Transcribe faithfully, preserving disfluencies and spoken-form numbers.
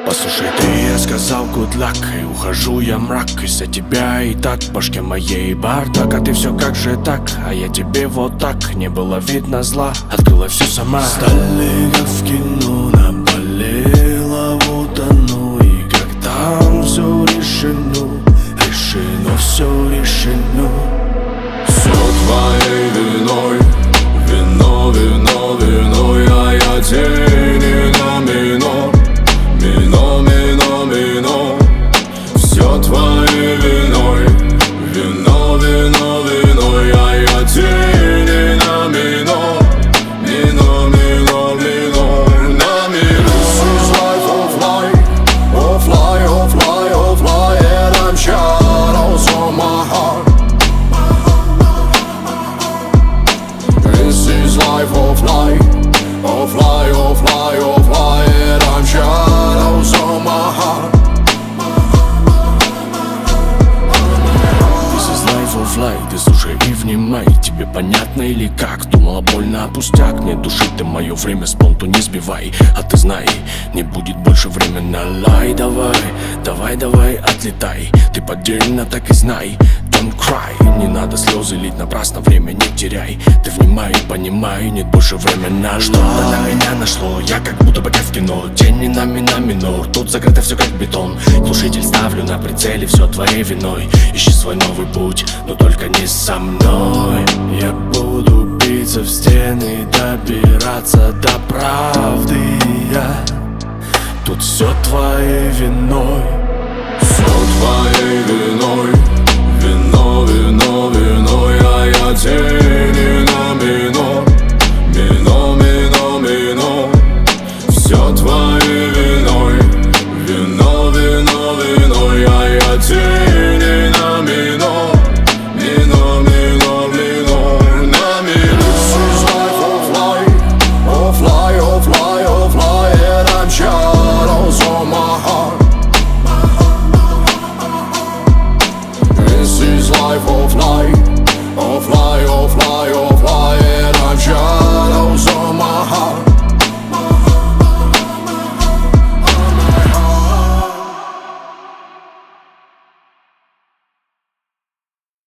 Послушай ты, я сказал good luck, и ухожу я мрак. Из-за тебя и так в башке моей бардак. А ты все как же так, а я тебе вот так. Не было видно зла, открыла все сама. Стали как в кино, наболело вот оно. И как там все решено, решено, все решено. Все твоей виной, вино, вино, вино. А я тени на минор, мино, мино, мино. Все твоей виной, вино, вино, вино. А я тени на минор, мино, мино, мино, на минор. This is life of life, of life, of life, of life. And I'm shadows on my heart. This is life of life, of life, of life, of life. And I'm shadows on my heart. This is life of life, ты слушай и внимай. Тебе понятно или как? Думала больно, а пустяк. Не души ты мое время, спонту не сбивай. А ты знай, не будет больше времени. Лай, давай, давай, давай, отлетай. Ты поддельно так и знай. Don't cry, не надо слезы лить напрасно, время не теряй. Ты внимай, понимай, нет больше времени. Что-то на меня нашло, я как будто бы как в кино. Тени на на минор, тут закрыто все как бетон. Глушитель ставлю на прицеле, все твоей виной. Ищи свой новый путь, но только не со мной. Я буду биться в стены, добираться до правды. Я тут все твоей виной. Все твоей виной, вино, вино, вино. А я тень